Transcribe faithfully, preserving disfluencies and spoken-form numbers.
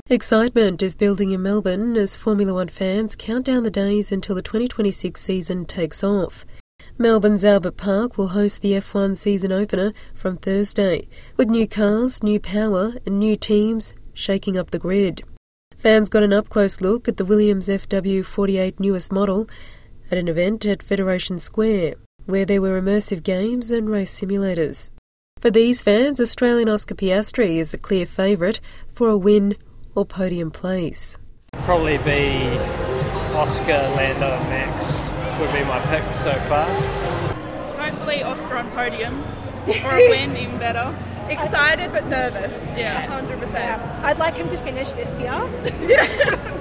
Excitement is building in Melbourne as Formula One fans count down the days until the twenty twenty-six season takes off. Melbourne's Albert Park will host the F one season opener from Thursday, with new cars, new power and new teams shaking up the grid. Fans got an up-close look at the Williams F W forty-eight newest model at an event at Federation Square, where there were immersive games and race simulators. For these fans, Australian Oscar Piastri is the clear favourite for a win or podium place. Probably be Oscar, Lando and Max would be my picks so far. Hopefully Oscar on podium, or a win, even better. Excited but nervous. Yeah, one hundred percent. I'd like him to finish this year.